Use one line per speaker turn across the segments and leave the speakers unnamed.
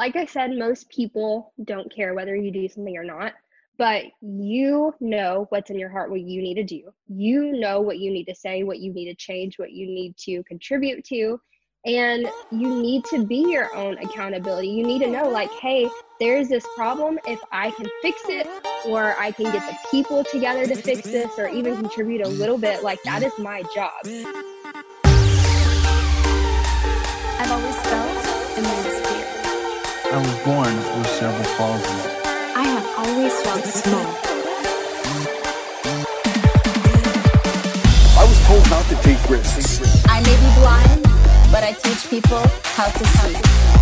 like I said, most people don't care whether you do something or not, but you know what's in your heart, what you need to do. You know what you need to say, what you need to change, what you need to contribute to. And you need to be your own accountability. You need to know, like, hey, there's this problem. If I can fix it, or I can get the people together to fix this, or even contribute a little bit, like, that is my job.
I've always felt immense fear.
I was born with cerebral palsy.
I have always felt small.
I was told not to take risks.
I may be blind, but I teach people how to see.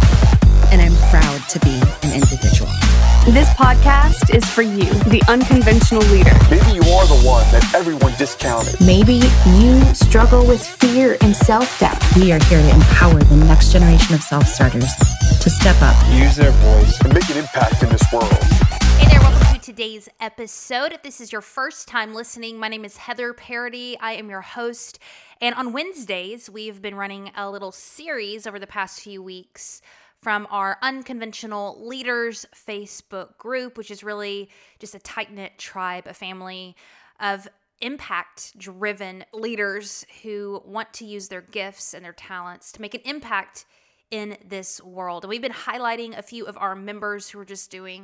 And I'm proud to be an individual.
This podcast is for you, the unconventional leader.
Maybe you are the one that everyone discounted.
Maybe you struggle with fear and self-doubt.
We are here to empower the next generation of self-starters to step up,
Use their voice.
And make an impact in this world.
Hey there, welcome to today's episode. If this is your first time listening, my name is Heather Parody. I am your host. And on Wednesdays, we've been running a little series over the past few weeks from our Unconventional Leaders Facebook group, which is really just a tight-knit tribe, a family of impact-driven leaders who want to use their gifts and their talents to make an impact in this world. And we've been highlighting a few of our members who are just doing,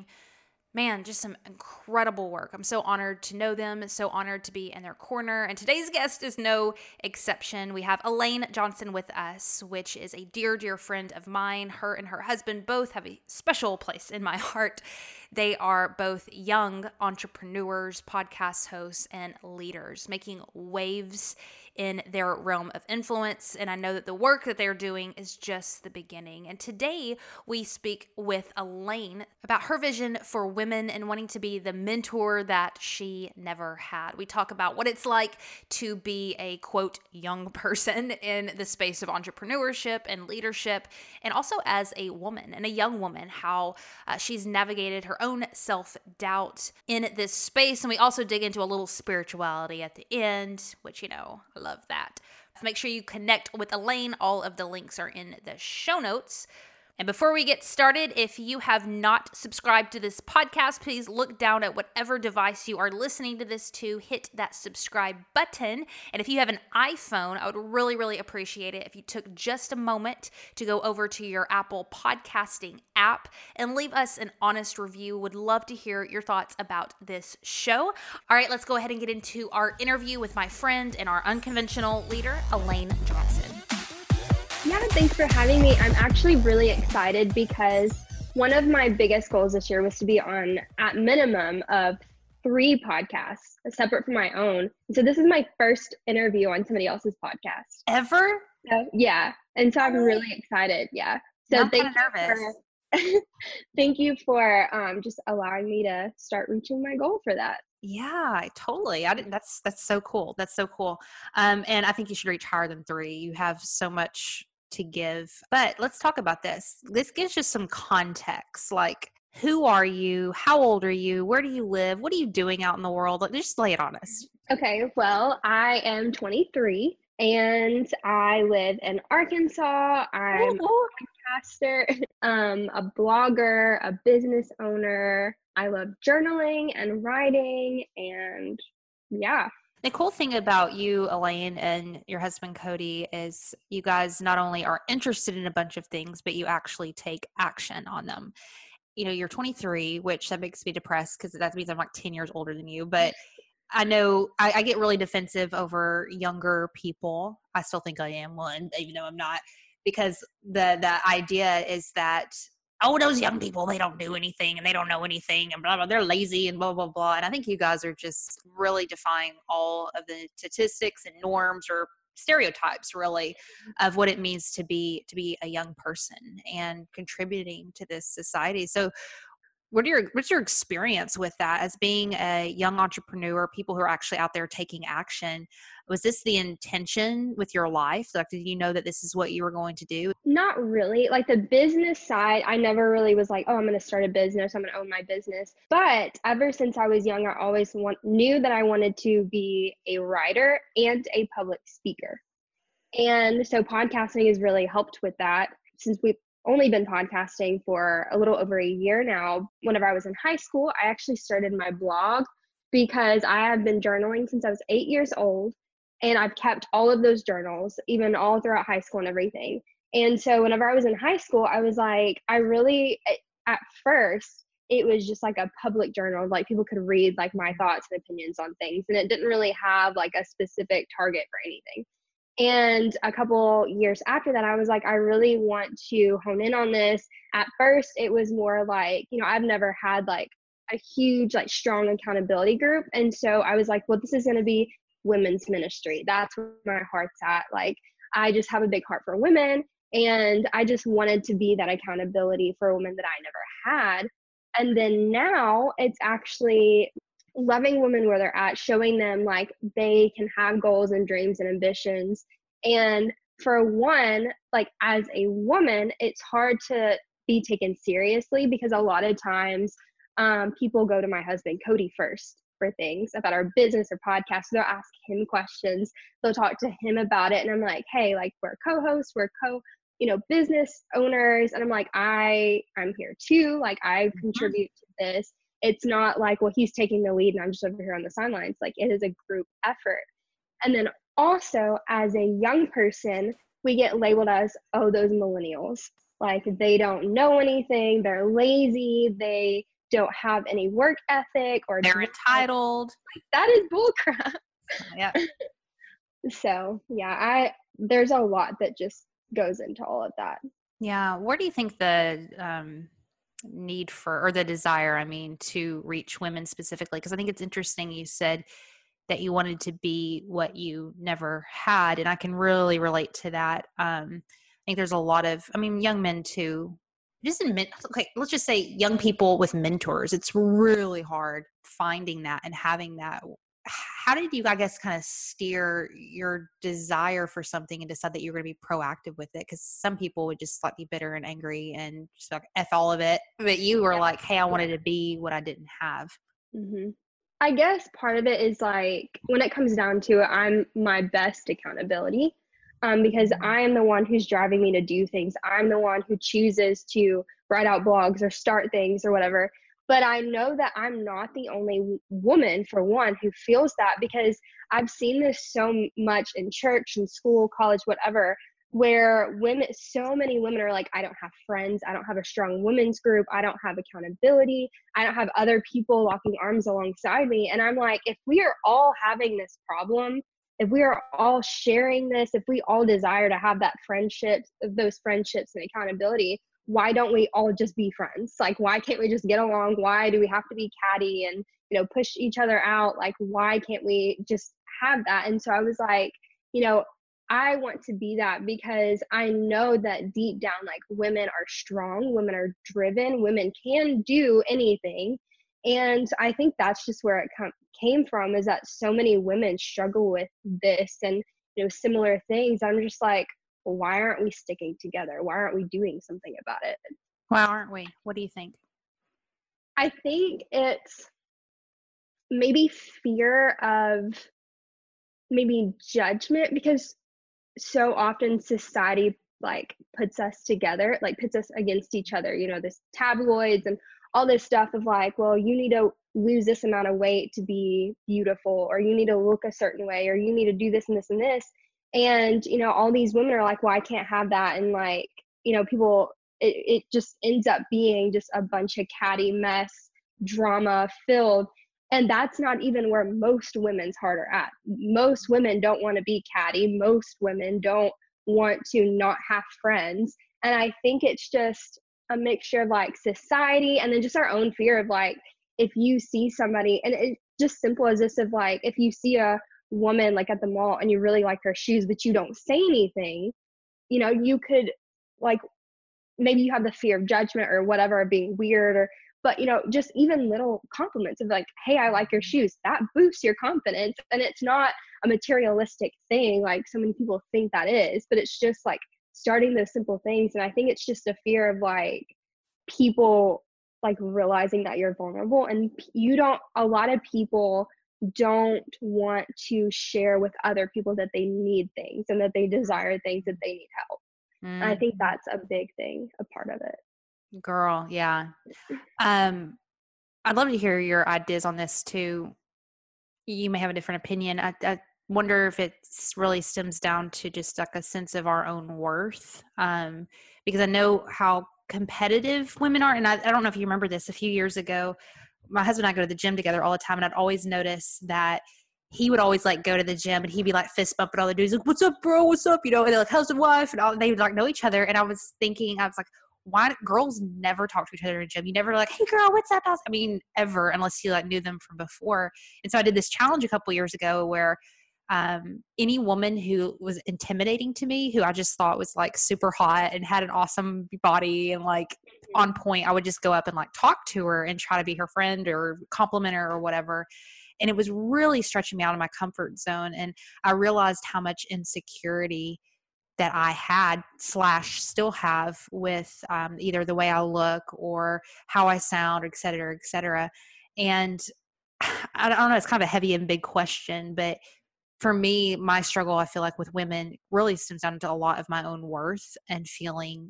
just some incredible work. I'm so honored to know them, so honored to be in their corner. And today's guest is no exception. We have Elaine Johnson with us, which is a dear, dear friend of mine. Her and her husband both have a special place in my heart. They are both young entrepreneurs, podcast hosts, and leaders making waves in their realm of influence. And I know that the work that they're doing is just the beginning. And today we speak with Elaine about her vision for women and wanting to be the mentor that she never had. We talk about what it's like to be a, quote, young person in the space of entrepreneurship and leadership, and also as a woman and a young woman, how she's navigated her own self-doubt in this space. And we also dig into a little spirituality at the end, which, I love that. Make sure you connect with Elaine. All of the links are in the show notes. And before we get started, if you have not subscribed to this podcast, please look down at whatever device you are listening to this to, hit that subscribe button. And if you have an iPhone, I would really, really appreciate it if you took just a moment to go over to your Apple podcasting app and leave us an honest review. Would love to hear your thoughts about this show. All right, let's go ahead and get into our interview with my friend and our unconventional leader, Elaine Johnson.
Yeah, thanks for having me. I'm actually really excited because one of my biggest goals this year was to be on at minimum of 3 podcasts separate from my own. So this is my first interview on somebody else's podcast.
Ever?
So, yeah. And so I'm really excited. Yeah. So
I'm kind of nervous.
Thank you for just allowing me to start reaching my goal for that.
Yeah, totally. That's so cool. That's so cool. And I think you should reach higher than 3. You have so much to give. But let's talk about this. This gives you some context. Like, who are you? How old are you? Where do you live? What are you doing out in the world? Just lay it on us.
Okay, well, I am 23 and I live in Arkansas. I'm a podcaster, a blogger, a business owner. I love journaling and writing, and yeah.
The cool thing about you, Elaine, and your husband, Cody, is you guys not only are interested in a bunch of things, but you actually take action on them. You're 23, which that makes me depressed because that means I'm like 10 years older than you. But I know I get really defensive over younger people. I still think I am one, even though I'm not, because the idea is that, oh, those young people, they don't do anything and they don't know anything and blah, blah, they're lazy and blah, blah, blah. And I think you guys are just really defying all of the statistics and norms or stereotypes, really, of what it means to be a young person and contributing to this society. So what's your experience with that as being a young entrepreneur, people who are actually out there taking action? Was this the intention with your life? Like, did you know that this is what you were going to do?
Not really. Like the business side, I never really was like, oh, I'm going to start a business. I'm going to own my business. But ever since I was young, I always knew that I wanted to be a writer and a public speaker. And so podcasting has really helped with that. Since only been podcasting for a little over a year now. Whenever I was in high school, I actually started my blog because I have been journaling since I was 8 years old, and I've kept all of those journals, even all throughout high school and everything. And so whenever I was in high school, I was like, at first, it was just like a public journal, like people could read like my thoughts and opinions on things, and it didn't really have like a specific target for anything. And a couple years after that, I was like, I really want to hone in on this. At first, it was more like, I've never had like a huge, like strong accountability group. And so I was like, well, this is going to be women's ministry. That's where my heart's at. Like, I just have a big heart for women. And I just wanted to be that accountability for women that I never had. And then now it's actually loving women where they're at, showing them like they can have goals and dreams and ambitions. And for one, like as a woman, it's hard to be taken seriously because a lot of times people go to my husband, Cody, first for things about our business or podcast. They'll ask him questions. They'll talk to him about it. And I'm like, hey, like we're co-hosts, we're business owners. And I'm like, I'm here too. Like I contribute to this. It's not like, well, he's taking the lead and I'm just over here on the sidelines. Like it is a group effort. And then also as a young person, we get labeled as, oh, those millennials. Like they don't know anything. They're lazy. They don't have any work ethic, or
they're entitled.
Like, that is bullcrap.
Yeah.
So yeah, there's a lot that just goes into all of that.
Yeah. Where do you think the need for, or the desire, to reach women specifically? Because I think it's interesting you said that you wanted to be what you never had, and I can really relate to that. I think there's a lot of, young men too. Okay, let's just say young people with mentors. It's really hard finding that and having that. How did you, I guess, kind of steer your desire for something and decide that you're going to be proactive with it? Because some people would just like be bitter and angry and just like F all of it. But you were like, hey, I wanted to be what I didn't have.
Mm-hmm. I guess part of it is like, when it comes down to it, I'm my best accountability because I am the one who's driving me to do things. I'm the one who chooses to write out blogs or start things or whatever. But I know that I'm not the only woman, for one, who feels that, because I've seen this so much in church and school, college, whatever, where so many women are like, I don't have friends. I don't have a strong women's group. I don't have accountability. I don't have other people locking arms alongside me. And I'm like, if we are all having this problem, if we are all sharing this, if we all desire to have those friendships and accountability, why don't we all just be friends? Like, why can't we just get along? Why do we have to be catty and, push each other out? Like, why can't we just have that? And so I was like, I want to be that, because I know that deep down, like, women are strong, women are driven, women can do anything. And I think that's just where it came from, is that so many women struggle with this and, similar things. I'm just like, well, why aren't we sticking together? Why aren't we doing something about it?
Why aren't we? What do you think?
I think it's maybe fear of maybe judgment, because so often society like puts us together, like puts us against each other, this tabloids and all this stuff of like, well, you need to lose this amount of weight to be beautiful, or you need to look a certain way, or you need to do this and this and this. And, all these women are like, well, I can't have that. And like, people, it just ends up being just a bunch of catty mess, drama filled. And that's not even where most women's heart are at. Most women don't want to be catty. Most women don't want to not have friends. And I think it's just a mixture of like society and then just our own fear of like, if you see somebody, and it's just simple as this, of like, if you see a woman like at the mall and you really like her shoes, but you don't say anything, you could like, maybe you have the fear of judgment or whatever, being weird, but just even little compliments of like, hey, I like your shoes, that boosts your confidence. And it's not a materialistic thing like so many people think that is, but it's just like starting those simple things. And I think it's just a fear of like people like realizing that you're vulnerable, and a lot of people don't want to share with other people that they need things and that they desire things, that they need help. I think that's a big thing, a part of it.
Girl, yeah. I'd love to hear your ideas on this too. You may have a different opinion. I wonder if it really stems down to just like a sense of our own worth. Because I know how competitive women are. And I don't know if you remember this, a few years ago, my husband and I go to the gym together all the time. And I'd always notice that he would always like go to the gym and he'd be like fist bumping all the dudes, like, what's up, bro? What's up? You know, and they're like, how's the wife? And they would like know each other. And I was like, why girls never talk to each other in the gym? You never like, hey girl, what's up? I mean, ever, unless you like knew them from before. And so I did this challenge a couple years ago where any woman who was intimidating to me, who I just thought was like super hot and had an awesome body and like on point, I would just go up and like talk to her and try to be her friend or compliment her or whatever. And it was really stretching me out of my comfort zone. And I realized how much insecurity that I had / still have with either the way I look or how I sound, et cetera, et cetera. And I don't know, it's kind of a heavy and big question, but for me, my struggle, I feel like with women really stems down to a lot of my own worth and feeling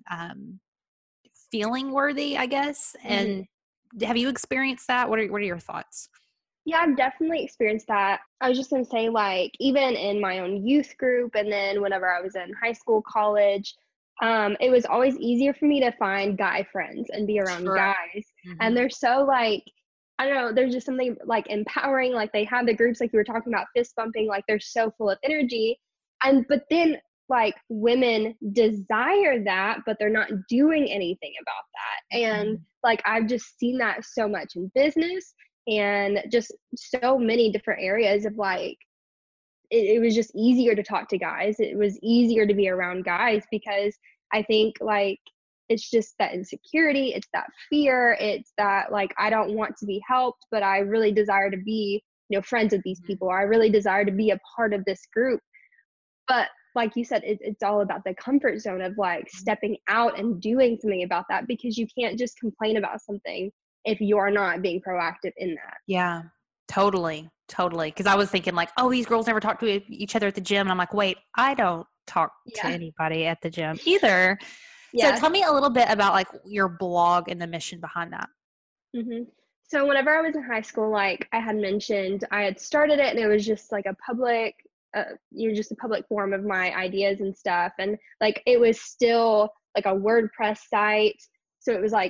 worthy, I guess. And have you experienced that? What are your thoughts?
Yeah, I've definitely experienced that. I was just going to say, like, even in my own youth group, and then whenever I was in high school, college, it was always easier for me to find guy friends and be around guys. And they're so, like, I don't know, there's just something, like, empowering. Like, they have the groups, like you were talking about, fist bumping. Like, they're so full of energy. But then, like, women desire that, but they're not doing anything about that. And, like, I've just seen that so much in business. And just so many different areas of like, it was just easier to talk to guys. It was easier to be around guys because I think like, it's just that insecurity. It's that fear. It's that like, I don't want to be helped, but I really desire to be, you know, friends with these people. I really desire to be a part of this group. But like you said, it's all about the comfort zone of like stepping out and doing something about that, because you can't just complain about something if you're not being proactive in that.
Yeah, totally. Because I was thinking like, oh, these girls never talk to each other at the gym. And I'm like, wait, I don't talk to anybody at the gym either. So tell me a little bit about like your blog and the mission behind that.
So whenever I was in high school, like I had mentioned, I had started it and it was just like a public, just a public forum of my ideas and stuff. And like, it was still like a WordPress site. So it was like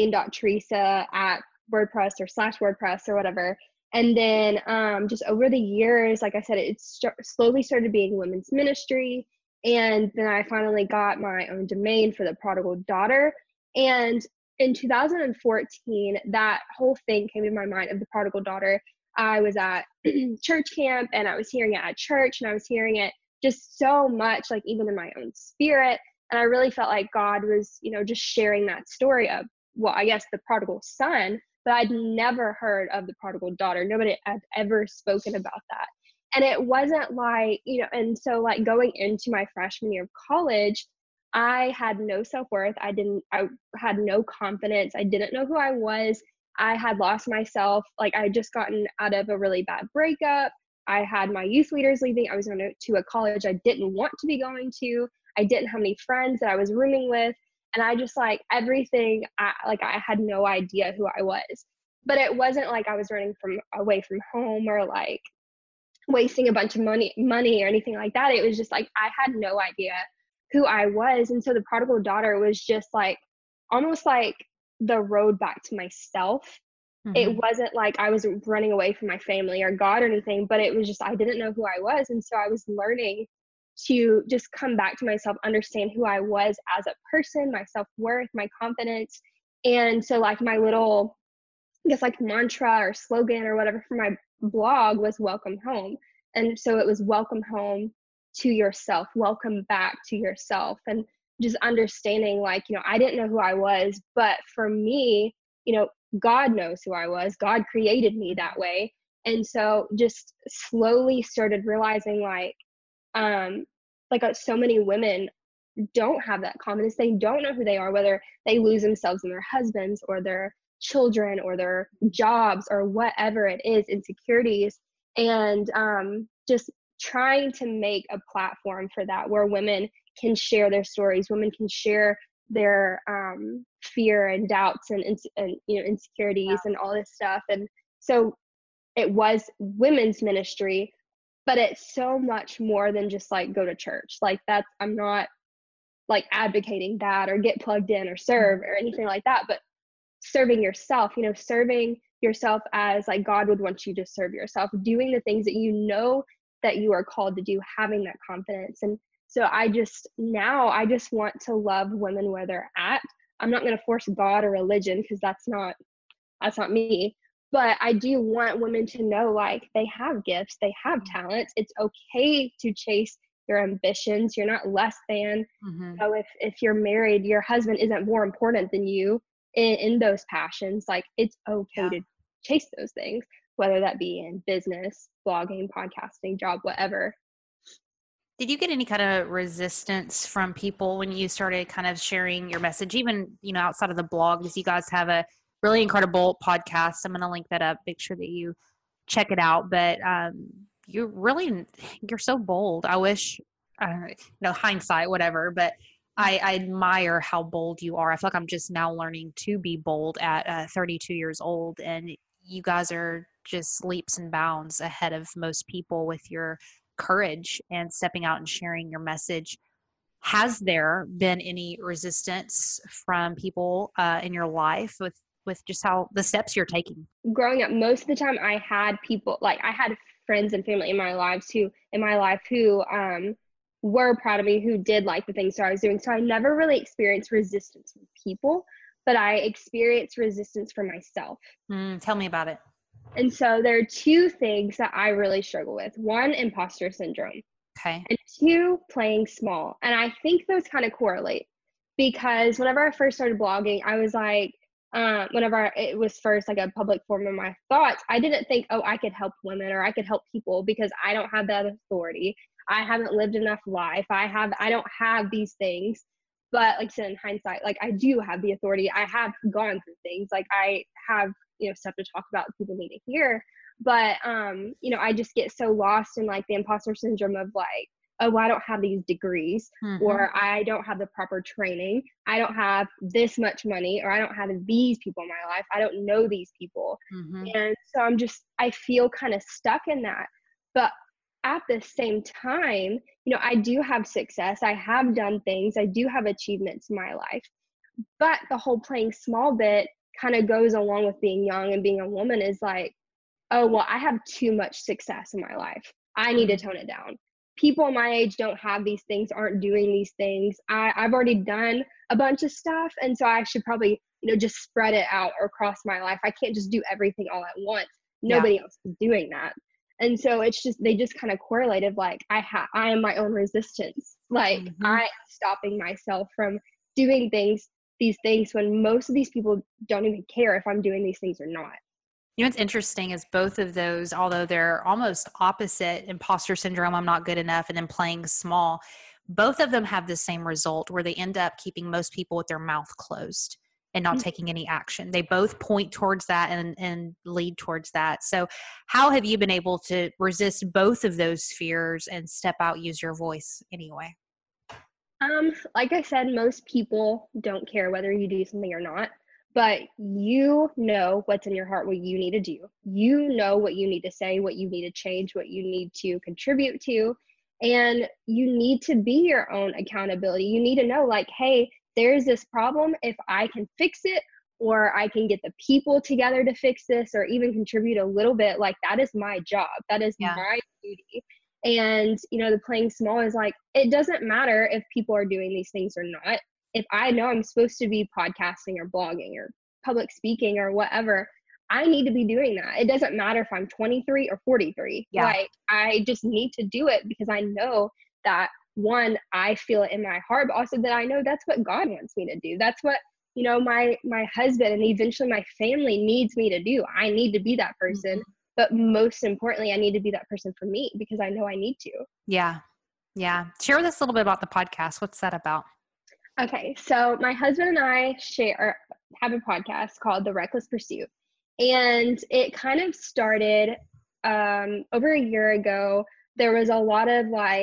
elaine.teresa@WordPress or /WordPress or whatever. And then just over the years, like I said, it slowly started being women's ministry. And then I finally got my own domain for the Prodigal Daughter. And in 2014, that whole thing came in my mind of the Prodigal Daughter. I was at church camp and I was hearing it at church, and I was hearing it just so much, like even in my own spirit. And I really felt like God was, you know, just sharing that story of, well, I guess the prodigal son, but I'd never heard of the prodigal daughter. Nobody had ever spoken about that. And it wasn't like, you know, and so like going into my freshman year of college, I had no self-worth. I had no confidence. I didn't know who I was. I had lost myself. Like I had just gotten out of a really bad breakup. I had my youth leaders leaving. I was going to a college I didn't want to be going to. I didn't have any friends that I was rooming with. And I just like everything, I had no idea who I was. But it wasn't like I was running away from home or like wasting a bunch of money or anything like that. It was just like I had no idea who I was. And so the Prodigal Daughter was just like almost like the road back to myself. It wasn't like I was running away from my family or God or anything, but it was just I didn't know who I was. And so I was learning to just come back to myself, understand who I was as a person, my self-worth, my confidence. And so like my little, I guess like mantra or slogan or whatever for my blog was welcome home. And so it was welcome home to yourself, welcome back to yourself. And just understanding like, you know, I didn't know who I was, but for me, you know, God knows who I was. God created me that way. And so just slowly started realizing so many women don't have that confidence. They don't know who they are, whether they lose themselves in their husbands or their children or their jobs or whatever it is, insecurities. And just trying to make a platform for that where women can share their stories. Women can share their fear and doubts and insecurities and all this stuff. And so it was women's ministry, but it's so much more than just like go to church. Like I'm not like advocating that or get plugged in or serve or anything like that, but serving yourself, serving yourself as like God would want you to serve yourself, doing the things that you know that you are called to do, having that confidence. And so I just want to love women where they're at. I'm not going to force God or religion because that's not me. But I do want women to know like they have gifts, they have talents. It's okay to chase your ambitions. You're not less than. So if you're married, your husband isn't more important than you in those passions. Like it's okay to chase those things, whether that be in business, blogging, podcasting, job, whatever.
Did you get any kind of resistance from people when you started kind of sharing your message, even, outside of the blog? Because you guys have a really incredible podcast. I'm going to link that up. Make sure that you check it out. But you're so bold. I wish, hindsight, whatever, but I admire how bold you are. I feel like I'm just now learning to be bold at 32 years old. And you guys are just leaps and bounds ahead of most people with your courage and stepping out and sharing your message. Has there been any resistance from people in your life with just how the steps you're taking?
Growing up, most of the time I had people, like I had friends and family in my life who were proud of me, who did like the things that I was doing. So I never really experienced resistance from people, but I experienced resistance from myself.
Tell me about it.
And so there are two things that I really struggle with. One, imposter syndrome.
Okay.
And two, playing small. And I think those kind of correlate because whenever I first started blogging, I was like, whenever it was first like a public forum of my thoughts, I didn't think, I could help women or I could help people because I don't have that authority. I haven't lived enough life. I don't have these things. But like I said, in hindsight, like I do have the authority. I have gone through things. Like I have, stuff to talk about that people need to hear. But, I just get so lost in like the imposter syndrome of like, I don't have these degrees, or I don't have the proper training. I don't have this much money, or I don't have these people in my life. I don't know these people. And so I feel kind of stuck in that. But at the same time, I do have success. I have done things. I do have achievements in my life. But the whole playing small bit kind of goes along with being young and being a woman is like, I have too much success in my life. I need to tone it down. People my age don't have these things, aren't doing these things. I've already done a bunch of stuff. And so I should probably, just spread it out across my life. I can't just do everything all at once. Nobody else is doing that. And so they just kind of correlated. Like I am my own resistance. Like I'm stopping myself from doing these things when most of these people don't even care if I'm doing these things or not.
What's interesting is both of those, although they're almost opposite, imposter syndrome, I'm not good enough, and then playing small, both of them have the same result where they end up keeping most people with their mouth closed and not taking any action. They both point towards that and lead towards that. So how have you been able to resist both of those fears and step out, use your voice anyway?
Like I said, most people don't care whether you do something or not, but you know what's in your heart, what you need to do. You know what you need to say, what you need to change, what you need to contribute to, and you need to be your own accountability. You need to know like, hey, there's this problem. If I can fix it, or I can get the people together to fix this, or even contribute a little bit, like that is my job. That is my duty. And, the playing small is like, it doesn't matter if people are doing these things or not. If I know I'm supposed to be podcasting or blogging or public speaking or whatever, I need to be doing that. It doesn't matter if I'm 23 or 43. Like I just need to do it because I know that, one, I feel it in my heart, but also that I know that's what God wants me to do. That's what, my husband and eventually my family needs me to do. I need to be that person. But most importantly, I need to be that person for me because I know I need to. Yeah. Share with us a little bit about the podcast. What's that about? Okay. So my husband and I have a podcast called The Reckless Pursuit. And it kind of started over a year ago. There was a lot of like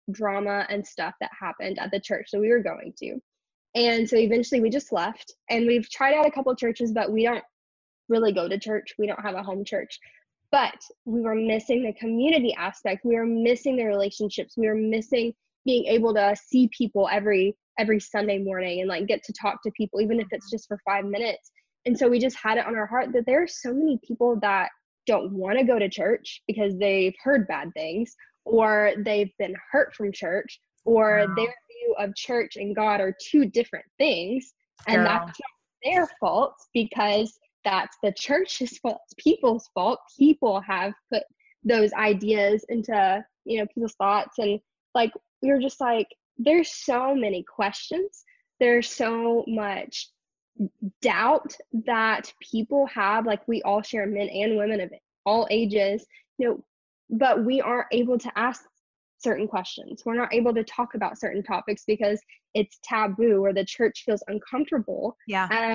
drama and stuff that happened at the church that we were going to. And so eventually we just left, and we've tried out a couple of churches, but we don't really go to church. We don't have a home church. But we were missing the community aspect. We were missing the relationships. We were missing being able to see people every Sunday morning and like get to talk to people, even if it's just for 5 minutes. And so we just had it on our heart that there are so many people that don't want to go to church because they've heard bad things, or they've been hurt from church, or their view of church and God are two different things. And that's not their fault, because that's the church's fault, people's fault. People have put those ideas into, people's thoughts. And like, we were just like, there's so many questions. There's so much doubt that people have, like we all share, men and women of all ages, but we aren't able to ask certain questions. We're not able to talk about certain topics because it's taboo, or the church feels uncomfortable.
Yeah.
And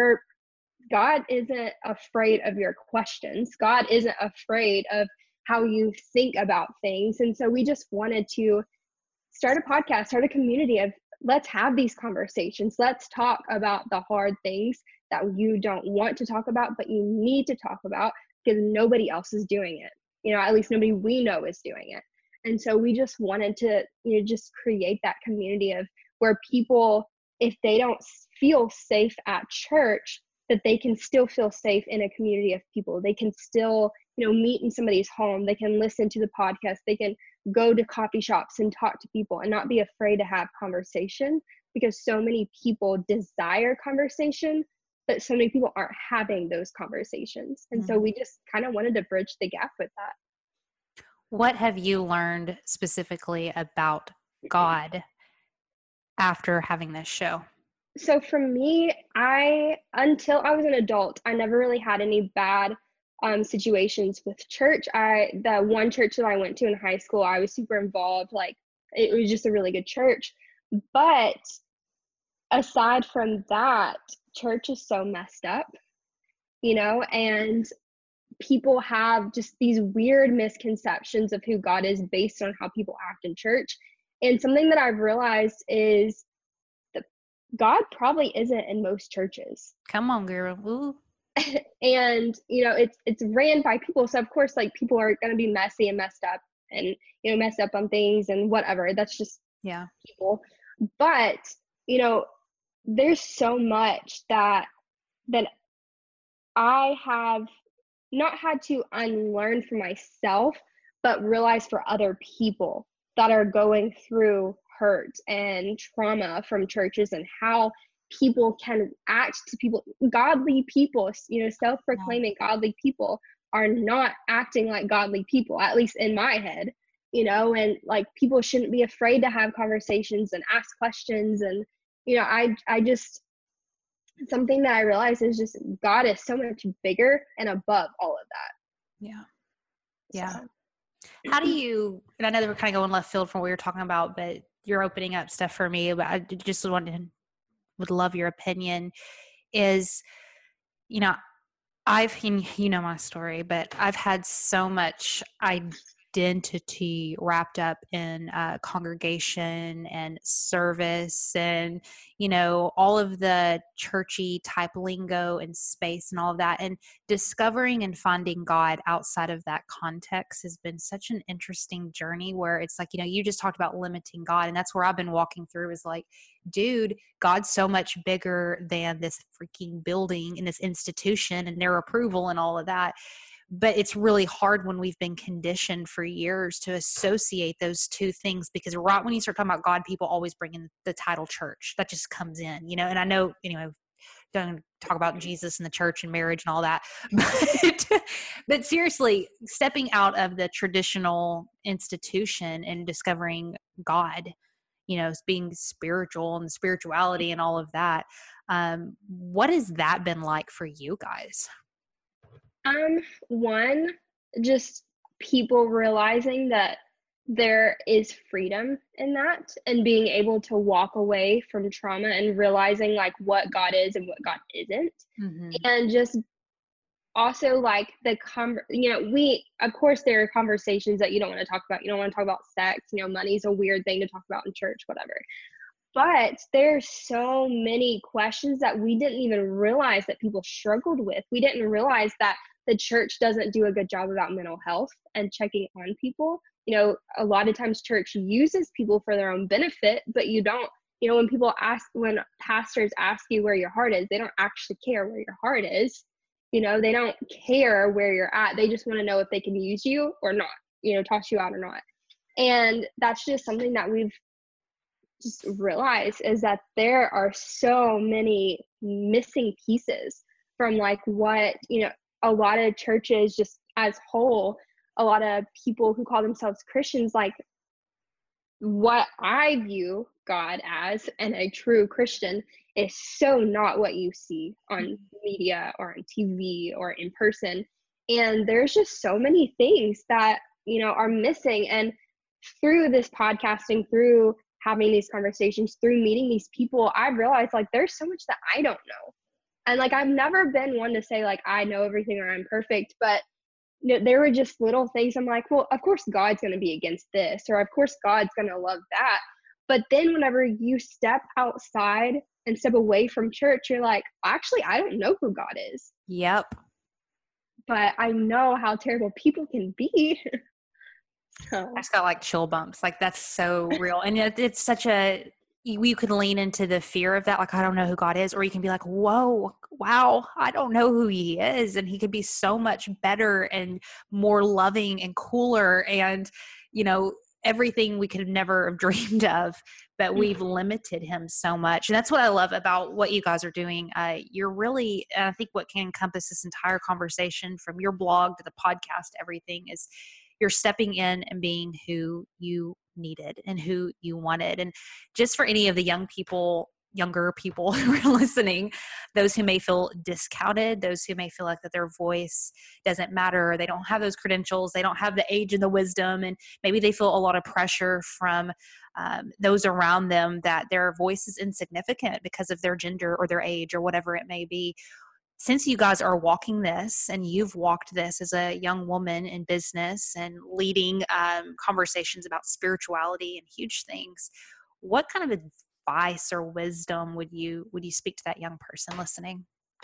God isn't afraid of your questions. God isn't afraid of how you think about things. And so we just wanted to start a podcast, start a community of, let's have these conversations. Let's talk about the hard things that you don't want to talk about, but you need to talk about, because nobody else is doing it. At least nobody we know is doing it. And so we just wanted to, just create that community of where people, if they don't feel safe at church, that they can still feel safe in a community of people. They can still, meet in somebody's home. They can listen to the podcast. They can go to coffee shops and talk to people and not be afraid to have conversation, because so many people desire conversation, but so many people aren't having those conversations. And so we just kind of wanted to bridge the gap with that.
What have you learned specifically about God after having this show?
So for me, until I was an adult, I never really had any bad situations with church. The one church that I went to in high school, I was super involved. Like, it was just a really good church. But aside from that, church is so messed up, and people have just these weird misconceptions of who God is based on how people act in church. And something that I've realized is that God probably isn't in most churches.
Come on, girl. Ooh.
And it's ran by people, so of course, like, people are going to be messy and messed up and messed up on things and whatever. That's just people. But there's so much that I have not had to unlearn for myself, but realize for other people that are going through hurt and trauma from churches, and how people can act to people. Godly people, self-proclaiming godly people are not acting like godly people, at least in my head, and like, people shouldn't be afraid to have conversations and ask questions. And, I just, something that I realized is just God is so much bigger and above all of that.
Yeah. Yeah. So. How do you, and I know that we're kind of going left field from what we were talking about, but you're opening up stuff for me, but I just would love your opinion, is, I've, my story, but I've had so much identity wrapped up in congregation and service and, all of the churchy type lingo and space and all of that. And discovering and finding God outside of that context has been such an interesting journey, where it's like, you just talked about limiting God. And that's where I've been walking through, is like, dude, God's so much bigger than this freaking building and this institution and their approval and all of that. But it's really hard when we've been conditioned for years to associate those two things, because right when you start talking about God, people always bring in the title church. That just comes in, and I know, don't talk about Jesus and the church and marriage and all that, but seriously, stepping out of the traditional institution and discovering God, being spiritual and spirituality and all of that. What has that been like for you guys?
One, just people realizing that there is freedom in that, and being able to walk away from trauma and realizing like what God is and what God isn't. Mm-hmm. And just also like of course there are conversations that you don't want to talk about. You don't want to talk about sex, money's a weird thing to talk about in church, whatever. But there's so many questions that we didn't even realize that people struggled with. We didn't realize that the church doesn't do a good job about mental health and checking on people. A lot of times church uses people for their own benefit, but you don't, when pastors ask you where your heart is, they don't actually care where your heart is. They don't care where you're at. They just want to know if they can use you or not, toss you out or not. And that's just something that we've just realized, is that there are so many missing pieces from like what, a lot of churches just as whole, a lot of people who call themselves Christians, like what I view God as and a true Christian is so not what you see on media or on TV or in person. And there's just so many things that, are missing. And through this podcasting, through having these conversations, through meeting these people, I've realized like there's so much that I don't know. And like I've never been one to say like I know everything or I'm perfect, but there were just little things I'm like, well, of course God's going to be against this, or of course God's going to love that. But then whenever you step outside and step away from church, you're like, actually, I don't know who God is.
Yep. But
I know how terrible people can be.
So. I just got like chill bumps. Like that's so real. And it's such you could lean into the fear of that. Like, I don't know who God is. Or you can be like, whoa, wow, I don't know who he is. And he could be so much better and more loving and cooler. And, everything we could never have dreamed of, but we've limited him so much. And that's what I love about what you guys are doing. You're really, I think what can encompass this entire conversation from your blog to the podcast, everything is you're stepping in and being who you needed and who you wanted. And just for any of the younger people who are listening, those who may feel discounted, those who may feel like that their voice doesn't matter, or they don't have those credentials, they don't have the age and the wisdom, and maybe they feel a lot of pressure from those around them that their voice is insignificant because of their gender or their age or whatever it may be. Since you guys are walking this and you've walked this as a young woman in business and leading conversations about spirituality and huge things, what kind of advice or wisdom would you speak to that young person listening?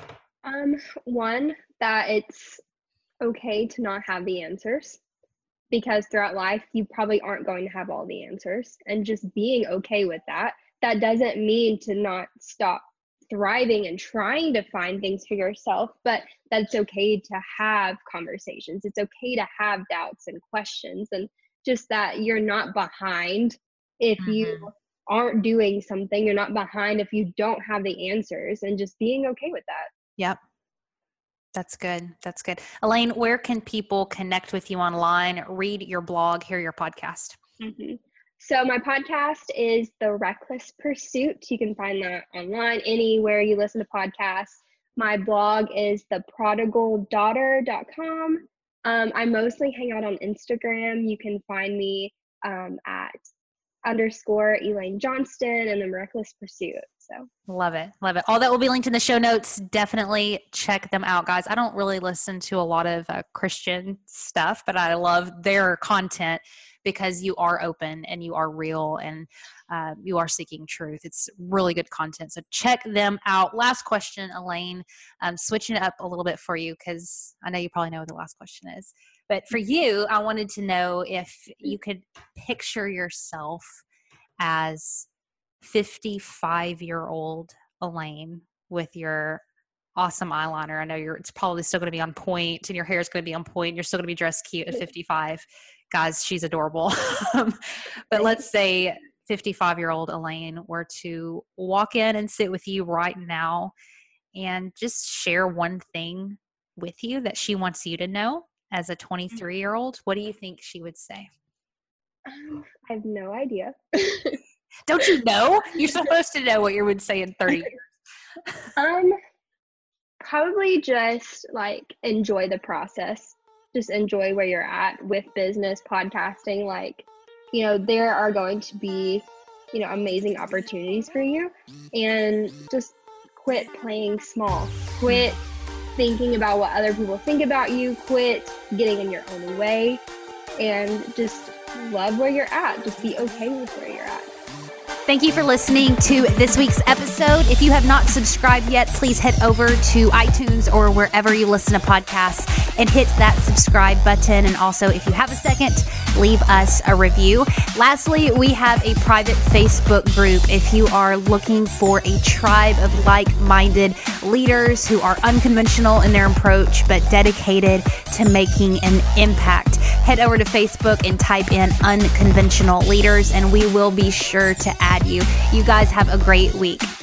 One, that it's okay to not have the answers, because throughout life you probably aren't going to have all the answers, and just being okay with that. That doesn't mean to not stop thriving and trying to find things for yourself, but that's okay to have conversations. It's okay to have doubts and questions, and just that you're not behind if you aren't doing something. You're not behind if you don't have the answers, and just being okay with that.
Yep. That's good. That's good. Elaine, where can people connect with you online, read your blog, hear your podcast?
Mm-hmm. So my podcast is The Reckless Pursuit. You can find that online, anywhere you listen to podcasts. My blog is theprodigaldaughter.com. I mostly hang out on Instagram. You can find me at _Elaine Johnston and The Reckless Pursuit. So
love it. Love it. All that will be linked in the show notes. Definitely check them out, guys. I don't really listen to a lot of Christian stuff, but I love their content because you are open and you are real and you are seeking truth. It's really good content. So check them out. Last question, Elaine, switching it up a little bit for you, because I know you probably know what the last question is. But for you, I wanted to know if you could picture yourself as 55-year-old Elaine with your awesome eyeliner. I know it's probably still going to be on point, and your hair is going to be on point. You're still going to be dressed cute at 55. Guys, she's adorable. But let's say 55-year-old Elaine were to walk in and sit with you right now and just share one thing with you that she wants you to know as a 23-year-old. What do you think she would say?
I have no idea.
Don't you know? You're supposed to know what you would say in 30 years.
Probably just like enjoy the process. Just enjoy where you're at with business, podcasting. Like, there are going to be, amazing opportunities for you, and just quit playing small. Quit thinking about what other people think about you. Quit getting in your own way and just love where you're at. Just be okay with where you're at.
Thank you for listening to this week's episode. If you have not subscribed yet, please head over to iTunes or wherever you listen to podcasts and hit that subscribe button. And also, if you have a second, leave us a review. Lastly, we have a private Facebook group if you are looking for a tribe of like-minded leaders who are unconventional in their approach but dedicated to making an impact. Head over to Facebook and type in Unconventional Leaders, and we will be sure to add you. You guys have a great week.